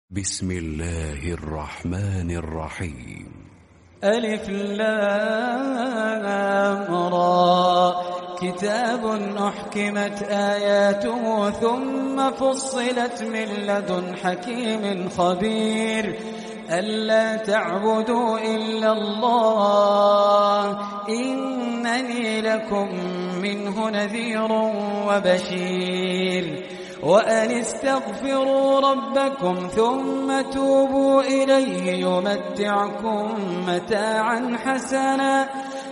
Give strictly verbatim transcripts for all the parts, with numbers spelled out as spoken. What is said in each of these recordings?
بسم الله الرحمن الرحيم. ألف لام را كتاب أحكمت آياته ثم فصلت من لدن حكيم خبير ألا تعبدوا إلا الله إنني لكم منه نذير وبشير وأن استغفروا ربكم ثم توبوا إليه يمتعكم متاعا حسنا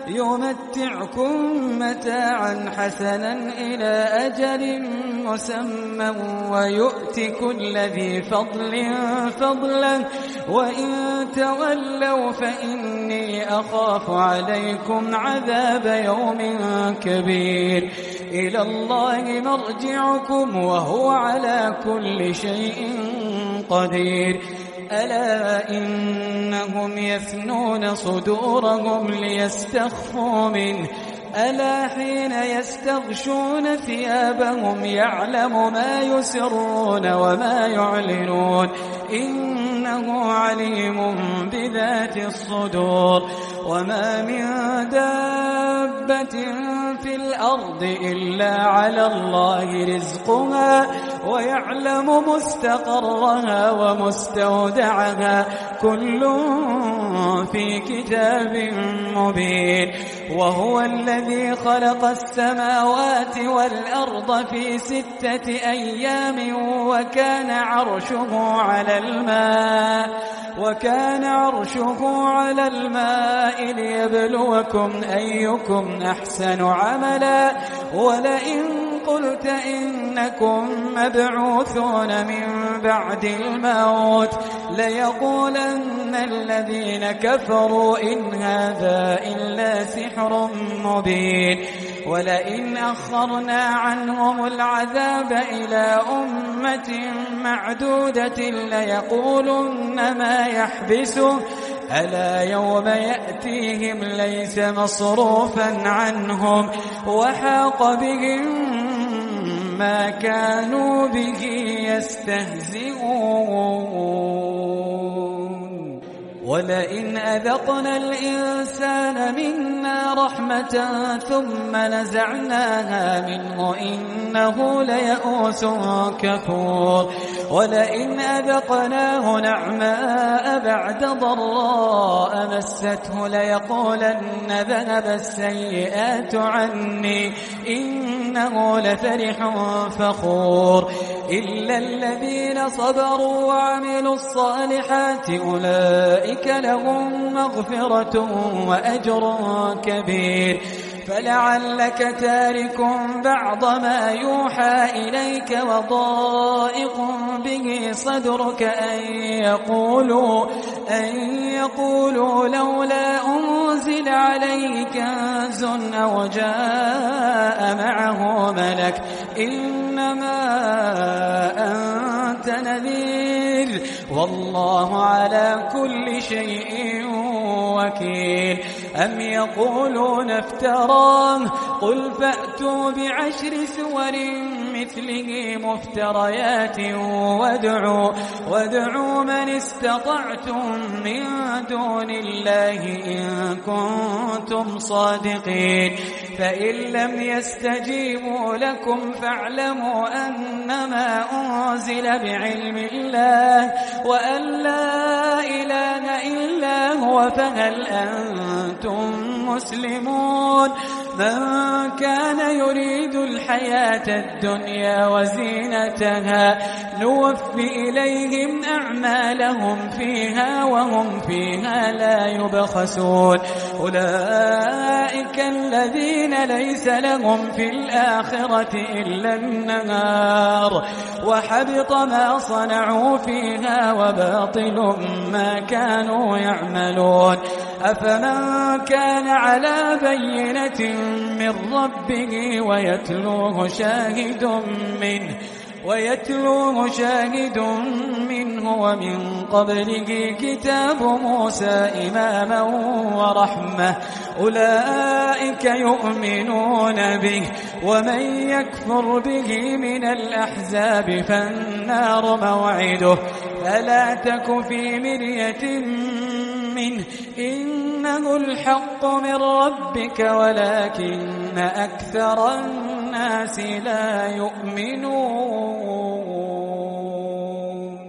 يمتعكم متاعا حسنا إلى أجل مسمى ويؤت كل ذي فضل فضلا وإن تولوا فإني أخاف عليكم عذاب يوم كبير إلى الله مرجعكم وهو على كل شيء قدير ألا إنهم يثنون صدورهم ليستخفوا منه ألا حين يستغشون ثيابهم يعلم ما يسرون وما يعلنون إنه عليم بذات الصدور وما من دابة في الأرض إلا على الله رزقها ويعلم مستقرها ومستودعها كل في كتاب مبين وهو الذي خلق السماوات والأرض في ستة أيام وكان عرشه على الماء وكان عرشه على الماء ليبلوكم أيكم أحسن عملا ولئن قلت إنكم مبعوثون من بعد الموت ليقولن الذين كفروا إن هذا إلا سحر مبين ولئن أخرنا عنهم العذاب إلى أمة معدودة ليقولن ما يحبسه ألا يوم يأتيهم ليس مصروفا عنهم وحاق بهم ما كانوا به يستهزئون ولئن أذقنا الإنسان منا رحمة ثم نزعناها منه إنه ليئوس كفور ولئن أذقناه نعماء بعد ضراء مسته ليقولن ذهب السيئات عني إنه لفرح فخور إلا الذين صبروا وعملوا الصالحات أولئك لهم مغفرة وأجر كبير فلعلك تارك بعض ما يوحى إليك وضائق به صدرك أن يقولوا, أن يقولوا لولا أنزل عليه كنز أو جاء معه ملك إنما أنت نذير والله على كل شيء وكيل أم يقولون افتراه قل فأتوا بعشر سور مثله مفتريات وادعوا, وادعوا من استطعتم من دون الله إن كنتم صادقين فإن لم يستجيبوا لكم فاعلموا أنما أنزل بعلم الله وأن لا إله إلا هو فهل أنتم مسلمون من كان يريد الحياة الدنيا وزينتها نوفي إليهم أعمالهم فيها وهم فيها لا يبخسون أولئك الذين ليس لهم في الآخرة إلا النار وحبط ما صنعوا فيها وباطل ما كانوا يعملون أفمن كان على بينة من ربه ويتلوه شاهد منه ويتلوه شاهد منه ومن قبله كتاب موسى إماما ورحمة أولئك يؤمنون به ومن يكفر به من الأحزاب فالنار موعده فلا تك في مرية منه إنه الحق من ربك ولكن أكثر الناس لا يؤمنون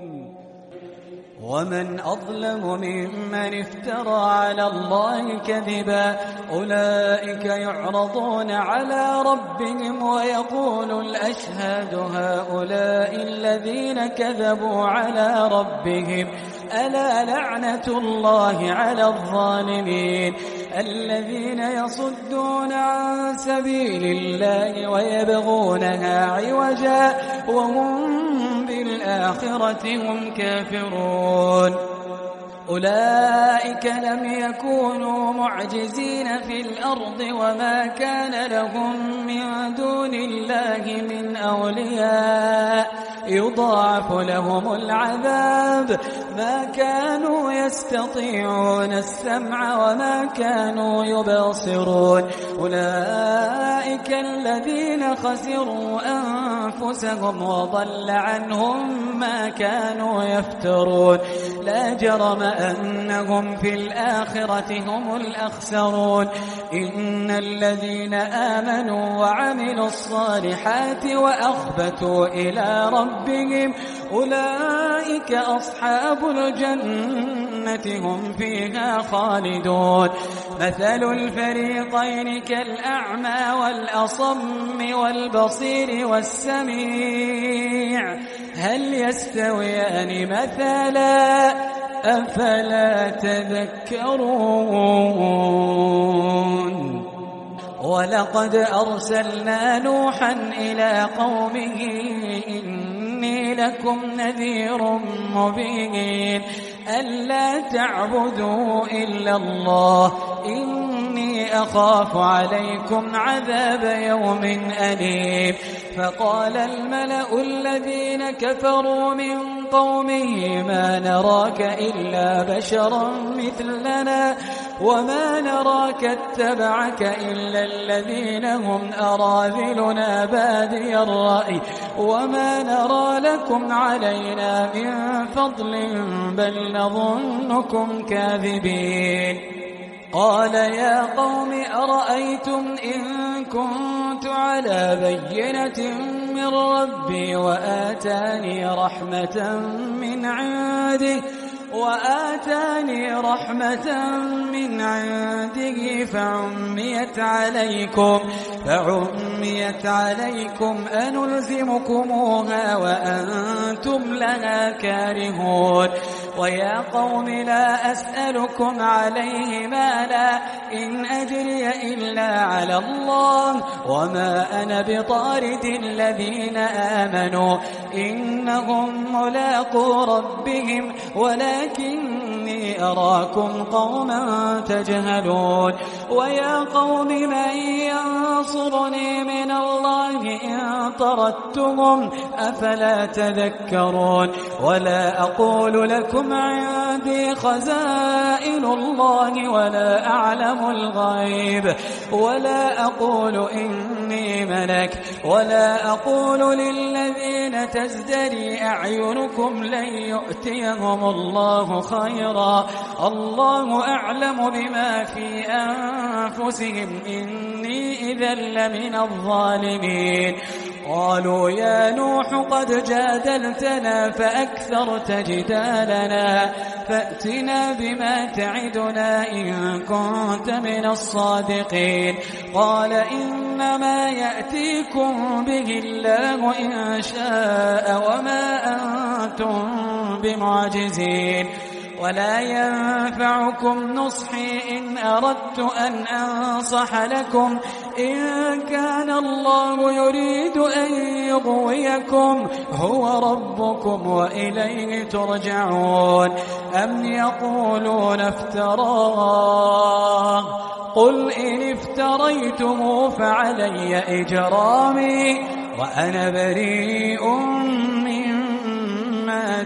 ومن أظلم ممن افترى على الله كذبا أولئك يعرضون على ربهم ويقول الأشهاد هؤلاء الذين كذبوا على ربهم ألا لعنة الله على الظالمين الذين يصدون عن سبيل الله ويبغونها عوجا وهم بالآخرة هم كافرون أولئك لم يكونوا معجزين في الأرض وما كان لهم من دون الله من أولياء يضاعف لهم العذاب ما كانوا يستطيعون السمع وما كانوا يبصرون أولئك الذين خسروا أنفسهم وضل عنهم ما كانوا يفترون لا جرم أنهم في الآخرة هم الأخسرون إن الذين آمنوا وعملوا الصالحات وأخبتوا إلى ربهم أولئك أصحاب الجنة هم فيها خالدون مثل الفريقين كالأعمى والأصم والبصير والسميع هل يستويان مثلا أفلا تذكرون ولقد أرسلنا نوحا إلى قومه إني لكم نذير مبين ألا تعبدوا إلا الله إني أخاف عليكم عذاب يوم أليم فقال الملأ الذين كفروا من قومه ما نراك إلا بشرا مثلنا وما نراك اتبعك إلا الذين هم أراذلنا بادي الرأي وما نرى لكم علينا من فضل بل نظنكم كاذبين قال يا قوم أرأيتم إن كنت على بينة من ربي وآتاني رحمة من عنده وآتاني رحمة من عنده فعميت عليكم فعميت عليكم أنلزمكموها وأنتم لها كارهون ويا قوم لا أسألكم عليه مالا إن أجري إلا على الله وما أنا بطارد الذين آمنوا إنهم ملاقو ربهم ولكني أراكم قوما تجهلون ويا قوم من ينصرني من الله إن طردتهم أفلا تذكرون ولا أقول لكم عندي خزائن الله ولا أعلم الغيب ولا أقول إني ملك ولا أقول للذين تزدري أعينكم لن يؤتيهم الله خيرا الله أعلم بما في أنفسهم إني إذا لمن الظالمين قالوا يا نوح قد جادلتنا فأكثرت جدالنا فأتنا بما تعدنا إن كنت من الصادقين قال إنما يأتيكم به الله إن شاء وما أنتم بمعجزين ولا ينفعكم نصحي إن أردت أن أنصح لكم إن كان الله يريد أن يغويكم هو ربكم وإليه ترجعون أم يقولون افتراه قل إن افتريته فعلي إجرامي وأنا بريء مما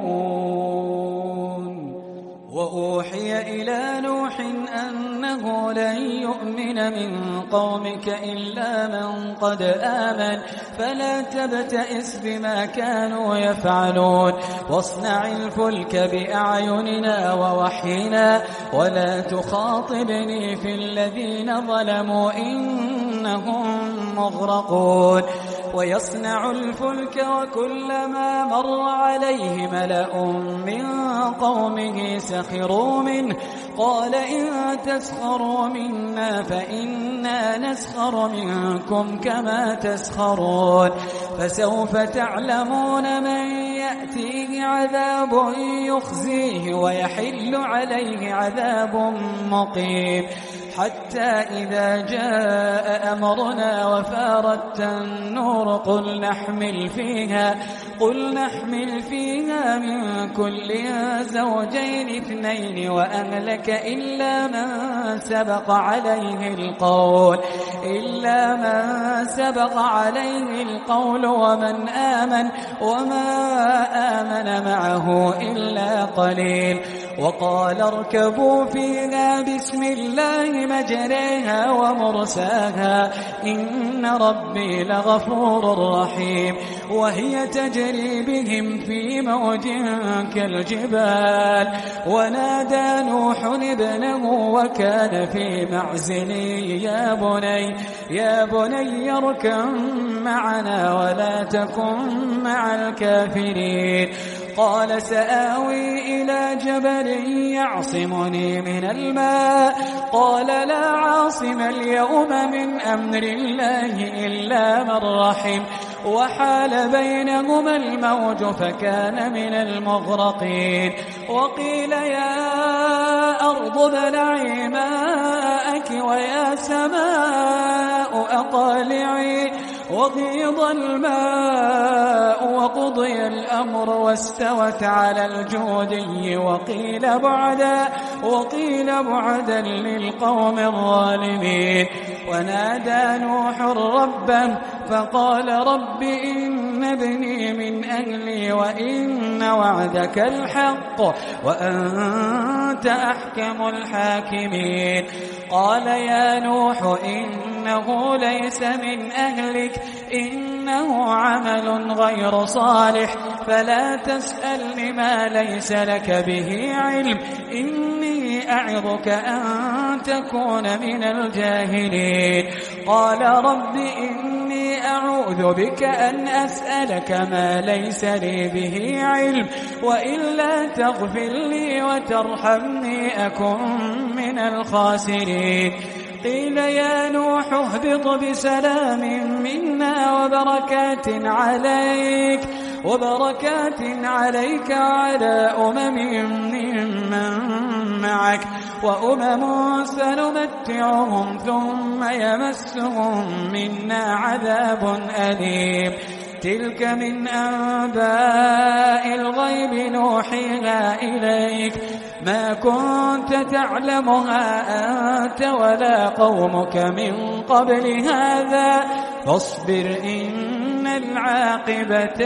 تجرمون وأوحي إلى نوح أنه لن يؤمن من قومك إلا من قد آمن فلا تبتئس بما كانوا يفعلون واصنع الفلك بأعيننا ووحينا ولا تخاطبني في الذين ظلموا إنهم مغرقون ويصنع الفلك وكلما مر عليه ملأ من قومه سخروا منه قال إن تسخروا منا فإنا نسخر منكم كما تسخرون فسوف تعلمون من يأتيه عذاب يخزيه ويحل عليه عذاب مقيم حتى إذا جاء أمرنا وفارت النور قل نحمل فيها قل نحمل فيها من كل زوجين اثنين وأهلك إلا من سبق عليه القول إلا من سبق عليه القول ومن آمن وما آمن معه إلا قليل وقال اركبوا فيها بسم الله مجريها ومرساها إن ربي لغفور رحيم وهي تجري بهم في موج كالجبال ونادى نوح ابنه وكان في معزل يا بني يا بني اركب معنا ولا تكن مع الكافرين قال سآوي إلى جبل يعصمني من الماء قال لا عاصم اليوم من أمر الله إلا من رحم وحال بينهما الموج فكان من المغرقين وقيل يا أرض ابلعي ماءك ويا سماء أقلعي وغيض الماء وقضي الأمر واستوت على الجودي وقيل بعدا وقيل بعدا للقوم الظالمين ونادى نوح ربه فقال رب إن ابني من أهلي وإن وعدك الحق وأنت أحكم الحاكمين قال يا نوح إنه ليس من أهلك إنه عمل غير صالح فلا تسأل ما ليس لك به علم إني أعظك أن تكون من الجاهلين قال رب إني أعوذ بك أن أسألك ما ليس لي به علم وإلا تغفر لي وترحمني أكن من الخاسرين قيل يا نوح اهبط بسلام منا وبركات عليك وبركات عليك وعلى أمم ممن معك وأمم سنمتعهم ثم يمسهم منا عذاب أليم تلك من أنباء الغيب نوحيها إليك ما كنت تعلمها أنت ولا قومك من قبل هذا فاصبر إن العاقبة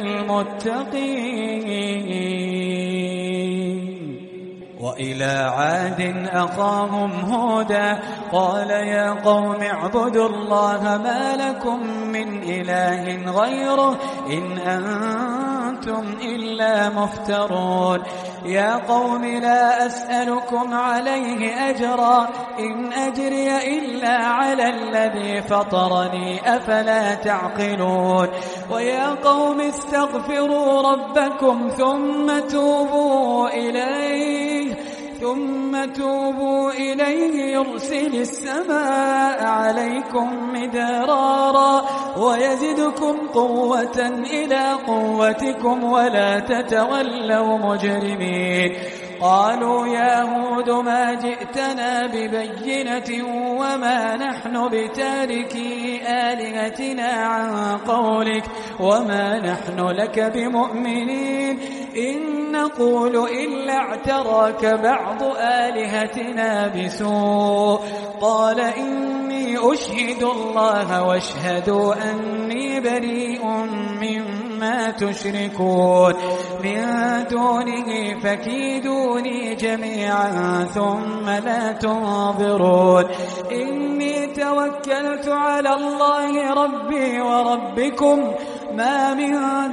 للمتقين وإلى عاد أخاهم هودا قال يا قوم اعبدوا الله ما لكم من إله غيره إن أنتم إلا مفترون يا قوم لا أسألكم عليه أجرا إن أجري إلا على الذي فطرني أفلا تعقلون ويا قوم استغفروا ربكم ثم توبوا إليه ثم توبوا إليه يرسل السماء عليكم مدرارا ويزدكم قوة إلى قوتكم ولا تتولوا مجرمين قالوا يا هود ما جئتنا ببينة وما نحن بتاركي آلهتنا عن قولك وما نحن لك بمؤمنين إن نقول إلا اعتراك بعض آلهتنا بسوء قال إني أشهد الله واشهدوا أني بريء مما مما تشركون من دونه فكيدوني جميعا ثم لا تنظرون إني توكلت على الله ربي وربكم ما من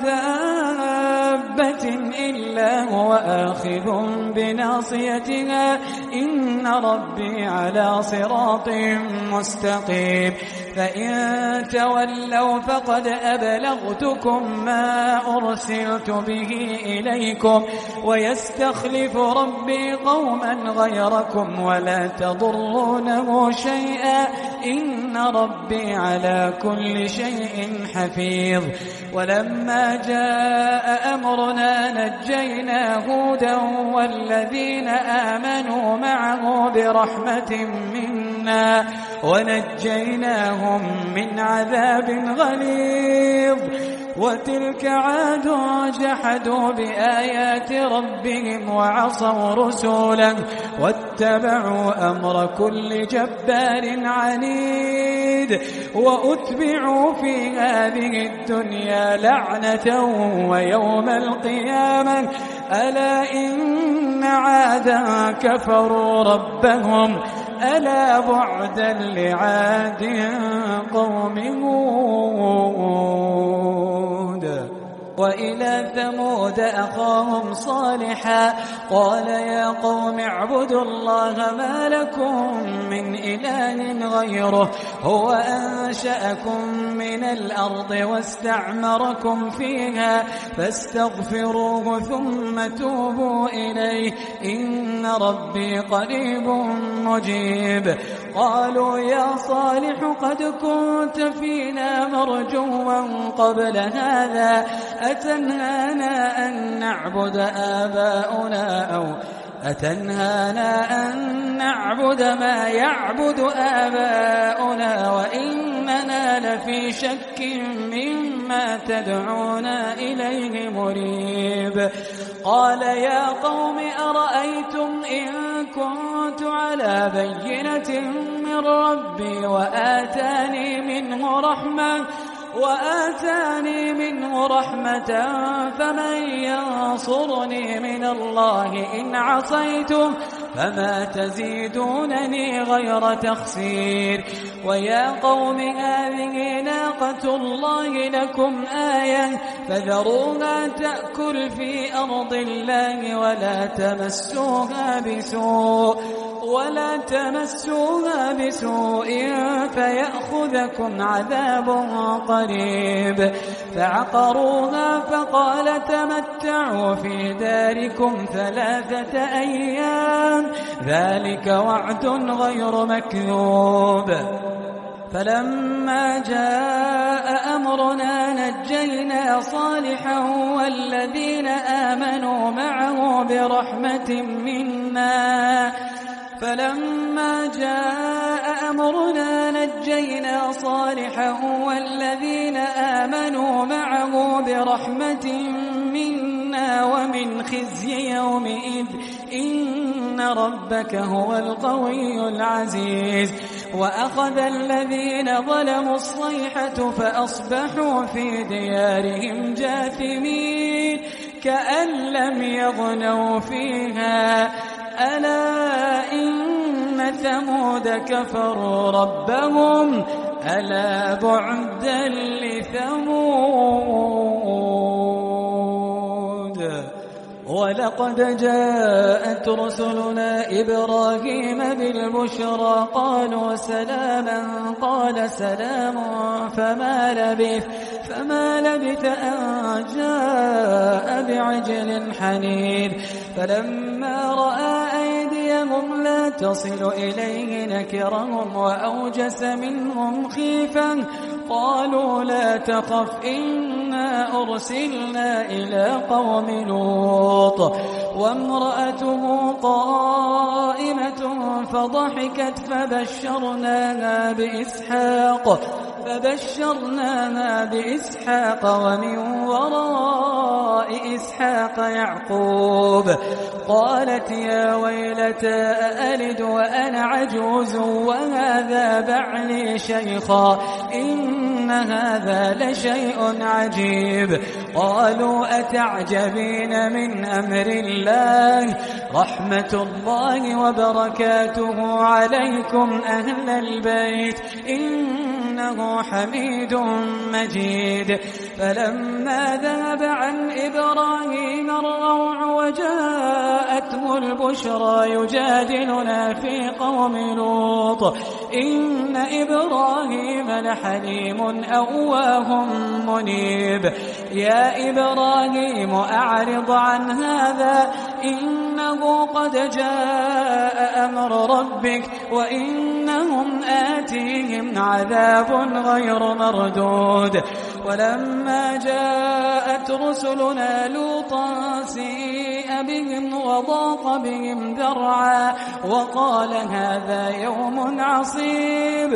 دابة إلا هو آخذ بناصيتها إن ربي على صراط مستقيم فإن تولوا فقد أبلغتكم ما أرسلت به إليكم ويستخلف ربي قوما غيركم ولا تضرونه شيئا إن ربي على كل شيء حفيظ ولما جاء أمرنا نجينا هودا والذين آمنوا معه برحمة منا ونجيناهم من عذاب غليظ وتلك عاد جحدوا بآيات ربهم وعصوا رسوله واتبعوا أمر كل جبار عنيد وأتبعوا في هذه الدنيا لعنة ويوم القيامة ألا إن عادا كفروا ربهم ألا بعدا لعاد قوم هود وإلى ثمود أخاهم صالحا قال يا قوم اعبدوا الله ما لكم من إله غيره هو أنشأكم من الأرض واستعمركم فيها فاستغفروه ثم توبوا إليه إن ربي قريب مجيب قالوا يا صالح قد كنت فينا مرجوا قبل هذا أتنهانا أن نعبد آباؤنا أو أتنهانا أن نعبد ما يعبد آباؤنا وإننا لفي شك مما تدعونا إليه مريب قال يا قوم أرأيتم إن كنت على بينة من ربي وآتاني منه رحمة وآتاني منه رحمة فمن ينصرني من الله إن عصيته فما تزيدونني غير تخسير ويا قوم هذه ناقة الله لكم آية فذروها تأكل في أرض الله ولا تمسوها بسوء ولا تمسوها بسوء فيأخذكم عذاب قريب فعقروها فقال تمتعوا في داركم ثلاثة أيام ذلك وعد غير مكذوب فلما جاء أمرنا نجينا صالحا والذين آمنوا معه برحمة منا فلما جاء أمرنا نجينا صالحا والذين آمنوا معه برحمة منا ومن خزي يومئذ إن ربك هو القوي العزيز وأخذ الذين ظلموا الصيحة فأصبحوا في ديارهم جاثمين كأن لم يغنوا فيها ألا إن ثمود كفروا ربهم ألا بعدا لثمود ولقد جاءت رسلنا إبراهيم بالبشرى قالوا سلاما قال سلام فما لبث فما لبث أن جاء بعجل حنيذ فلما رأى أيديهم لا تصل إليه نكرهم وأوجس منهم خيفة قالوا لا تخف إنا أرسلنا إلى قوم لوط وامرأته قائمة فضحكت فبشرناها بإسحاق فبشرناها بإسحاق ومن وراء إسحاق يعقوب قالت يا ويلتى أألد وأنا عجوز وهذا بعلي شيخا إن هذا لشيء عجيب قالوا أتعجبين من أمر الله رحمة الله وبركاته عليكم أهل البيت إنه حميد مجيد. فلما ذهب عن إبراهيم الروع وجاءته البشرى يجادلنا في قوم لوط إن إبراهيم لحليم أواه منيب. يا إبراهيم أعرض عن هذا إنه قد جاء أمر ربك وإنهم آتيهم عذاب غير مردود. ولما جاءت رسلنا لوطا سيء بهم وضاق بهم ذرعا وقال هذا يوم عصيب.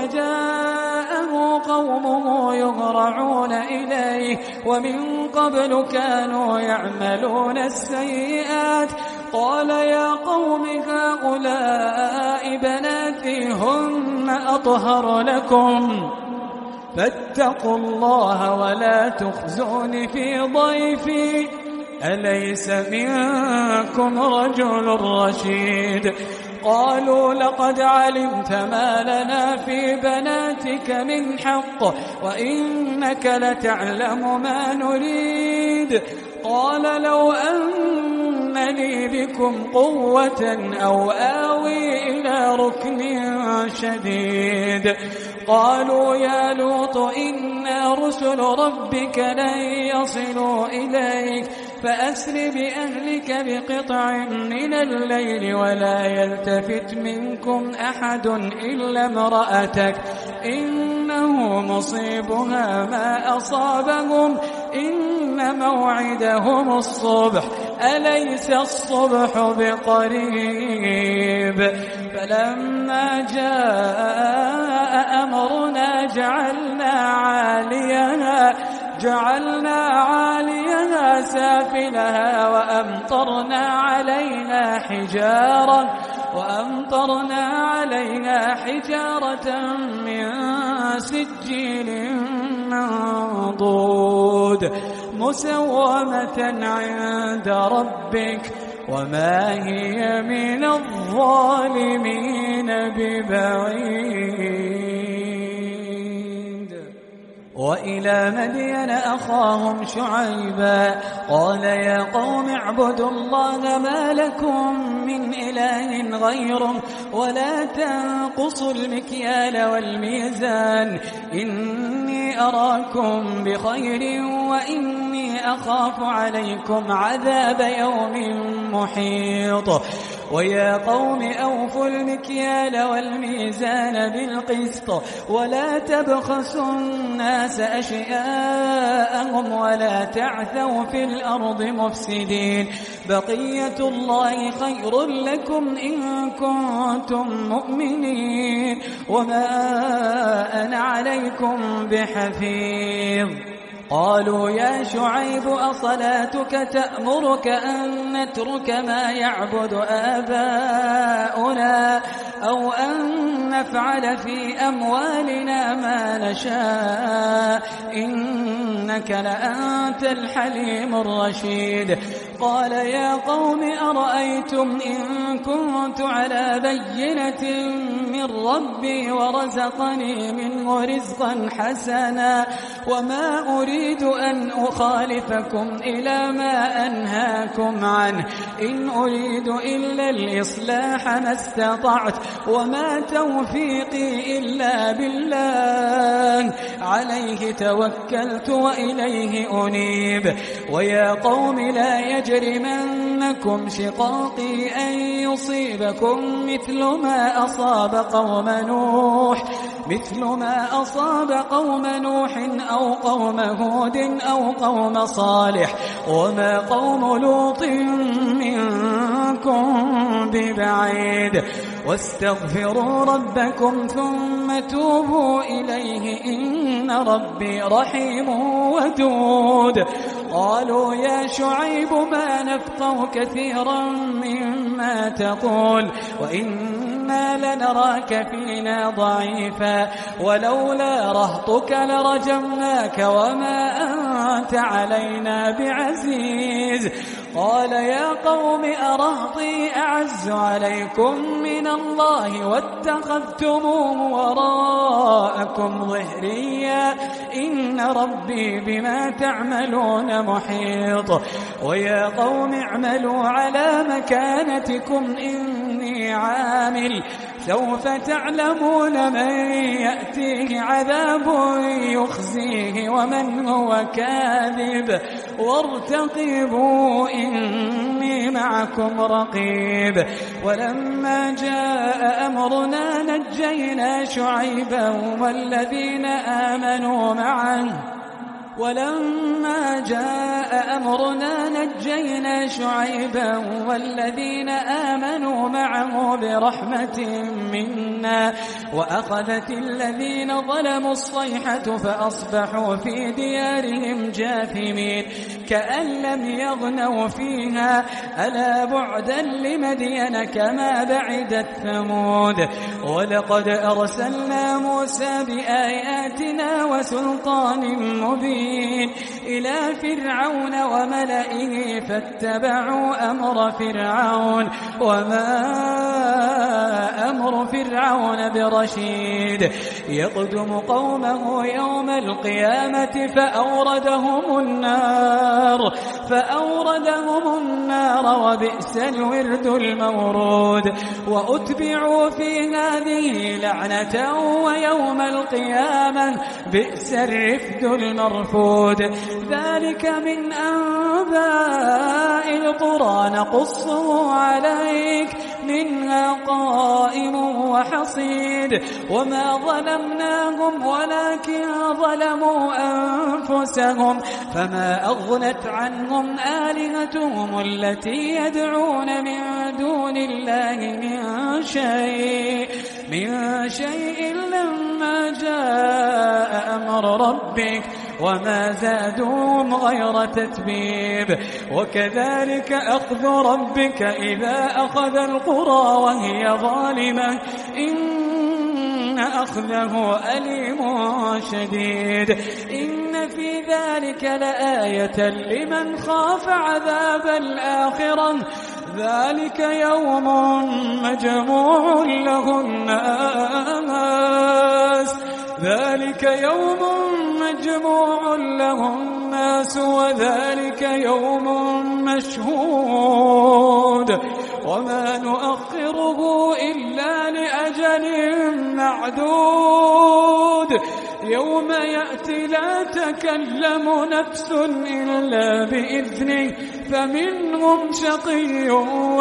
وجاءه قومه يهرعون إليه ومن قبل كانوا يعملون السيئات. قال يا قوم هؤلاء بناتي هن أطهر لكم فاتقوا الله ولا تخزون في ضيفي أليس منكم رجل رشيد. قالوا لقد علمت ما لنا في بناتك من حق وإنك لتعلم ما نريد. قال لو أن لي بكم قوة أو آوي إلى ركن شديد. قالوا يا لوط إنا رسل ربك لن يصلوا إليك فأسر بأهلك بقطع من الليل ولا يلتفت منكم أحد إلا امرأتك إنه مصيبها ما أصابهم إن موعدهم الصبح أليس الصبح بقريب. فلما جاء أمرنا جعلنا عاليها جعلنا عاليها سافلها وأمطرنا عليها حجارة وأمطرنا عليها حجارة من سجيل منضود مسومة عند ربك وما هي من الظالمين ببعيد. وإلى مدين أخاهم شعيبا قال يا قوم اعبدوا الله ما لكم من إله غيره ولا تنقصوا المكيال والميزان إني أراكم بخير وإني أخاف عليكم عذاب يوم محيط. ويا قوم أوفوا المكيال والميزان بالقسط ولا تبخسوا الناس أشياءهم ولا تعثوا في الأرض مفسدين بقية الله خير لكم إن كنتم مؤمنين وما أنا عليكم بحفيظ. قالوا يا شعيب أصلاتك تأمرك أن نترك ما يعبد آباؤنا أو أن نفعل في أموالنا ما نشاء إنك لأنت الحليم الرشيد. قال يا قوم أرأيتم إن كنت على بينة من ربي ورزقني منه رزقا حسنا وما أريد أن أخالفكم إلى ما أنهاكم عنه إن أريد إلا الإصلاح ما استطعت وما توفيقي إلا بالله عليه توكلت وإليه أنيب. ويا قوم لا يجرمنكم شقاقي أن يصيبكم مثل ما أصاب قوم نوح مثل ما أصاب قوم نوح أو قوم هود أو قوم صالح وما قوم لوط منكم ببعيد. واستغفروا ربكم ثم توبوا إليه إن ربي رحيم ودود. قالوا يا شعيب ما نفقه كثيرا مما تقول وإنا لنراك فينا ضعيفا ولولا رهطك لرجمناك وما أنت علينا بعزيز. قال يا قوم أرهطي أعز عليكم من الله واتخذتموه وراءكم ظهريا إن ربي بما تعملون محيط. ويا قوم اعملوا على مكانتكم إني عامل سوف تعلمون من يأتيه عذاب يخزيه ومن هو كاذب وارتقبوا إني معكم رقيب. ولما جاء أمرنا نجينا شعيبا والذين آمنوا معه ولما جاء أمرنا نجينا شعيبا والذين آمنوا معه برحمة منا وأخذت الذين ظلموا الصيحة فأصبحوا في ديارهم جاثمين كأن لم يغنوا فيها ألا بعدا لمدين كما بعدت ثمود. ولقد أرسلنا موسى بآياتنا وسلطان مبين إلى فرعون وملئه فاتبعوا أمر فرعون وما أمر فرعون برشيد. يقدم قومه يوم القيامة فأوردهم النار فأوردهم النار وبئس الورد المورود. وأتبعوا في هذه لعنة ويوم القيامة بئس الرفد المرفود. ذلك من أنباء القرى نقصه عليك منها قائم وحصيد. وما ظلمناهم ولكن ظلموا أنفسهم فما أغنت عنهم آلهتهم التي يدعون من دون الله من شيء من شيء لما جاء أمر ربك وما زادوهم غير تتبيب. وكذلك أخذ ربك إذا أخذ القرى وهي ظالمة إن أخذه أليم شديد. إن في ذلك لآية لمن خاف عذاب الآخرة ذلك يوم مجموع له الناس ذلك يوم مجموع له الناس وذلك يوم مشهود وما نؤخره إلا لأجل معدود. يوم يأتي لا تكلم نفس إلا بإذنه فمنهم شقي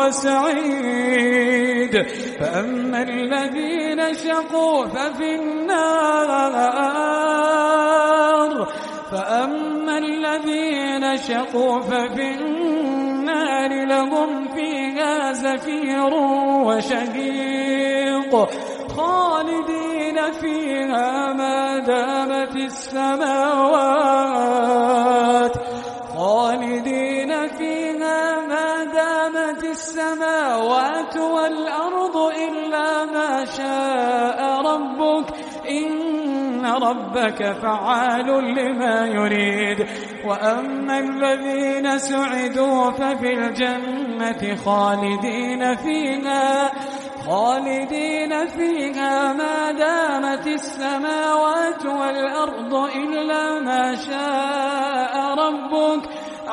وسعيد. فأما الذين شقوا ففي النار فأما الذين شقوا ففي النار لهم فيها زفير وشهيق خالدين فيها ما دامت السماوات خالدين فيها ما دامت السماوات والأرض إلا ما شاء ربك إن ربك فعال لما يريد. وأما الذين سعدوا ففي الجنة خالدين فيها خالدين فيها ما دامت السماوات والأرض إلا ما شاء ربك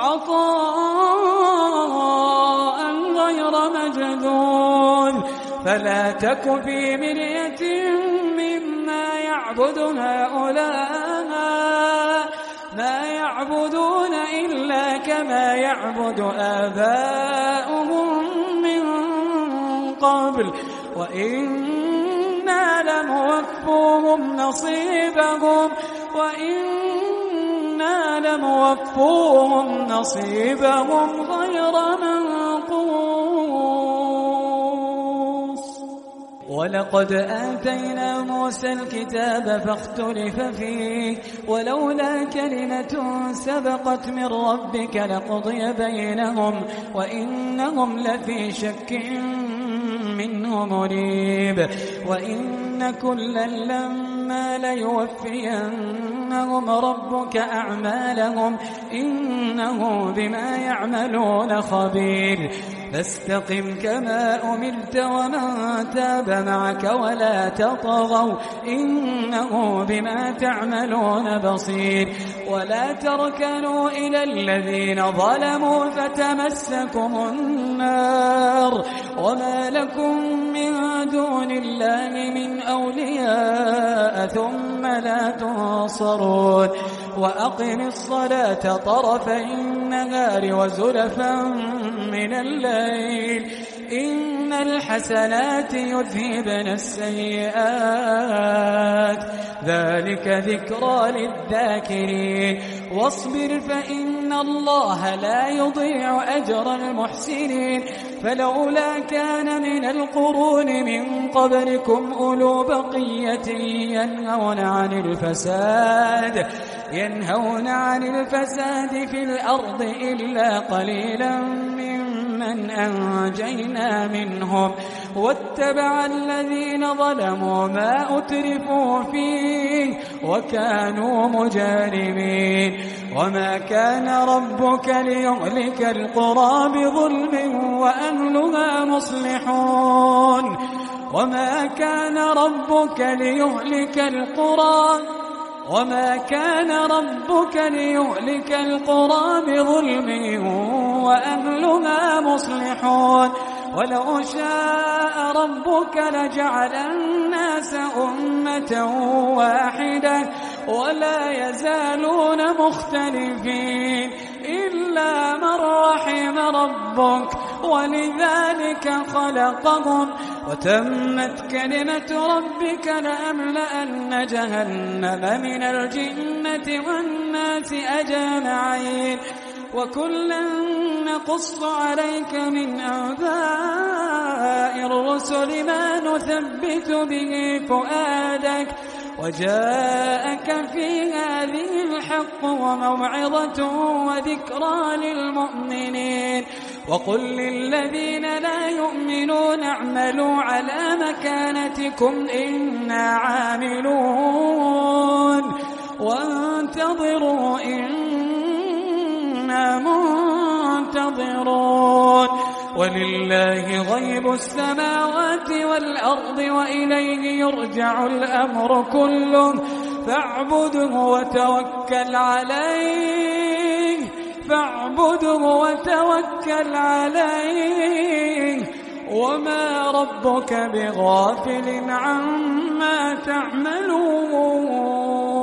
عطاء غير مجدود. فلا تك في مرية مما يعبد هؤلاء ما يعبدون إلا كما يعبد آباؤهم من قبل وإنا لموفوهم نصيبهم وإنا لموفوهم نصيبهم غير منقوص. ولقد آتينا موسى الكتاب فاختلف فيه ولولا كلمة سبقت من ربك لقضي بينهم وإنهم لفي شك منه مريب. وإن كلا لما ليوفينهم ليجزينهم ربك أعمالهم إنه بما يعملون خبير فاستقم كما أمرت ومن تاب معك ولا تطغوا إنه بما تعملون بصير ولا تركنوا إلى الذين ظلموا فتمسكم النار وما لكم من دون الله من أولياء ثم لا تنصرون وأقم الصلاة طرفي النهار وزلفا من الليل إن الحسنات يذهبن السيئات ذلك ذكرى للذاكرين واصبر فإن الله لا يضيع أجر المحسنين فلولا كان من القرون من قبلكم أولو بقية ينهون عن الفساد ينهون عن الفساد في الأرض إلا قليلا ممن أنجينا منهم واتبع الذين ظلموا ما أترفوا فيه وكانوا مجارمين وما كان ربك ليهلك القرى بظلم وأهلها مصلحون وما كان ربك ليهلك القرى وما كان ربك ليهلك القرى بظلم وأهلها مصلحون ولو شاء ربك لجعل الناس أمة واحدة ولا يزالون مختلفين إلا من رحم ربك ولذلك خلقهم وتمت كلمة ربك لأملأن جهنم من الجنة والناس أجمعين وكلا نقص عليك من أنباء الرسل ما نثبت به فؤادك وجاءك في هذه الحق وموعظة وذكرى للمؤمنين وقل للذين لا يؤمنون اعملوا على مكانتكم إنا عاملون وانتظروا إنا منتظرون ولله غيب السماوات والأرض وإليه يرجع الأمر كله فاعبده وتوكل عليه فاعبده وتوكل عليه وما ربك بغافل عما تعملون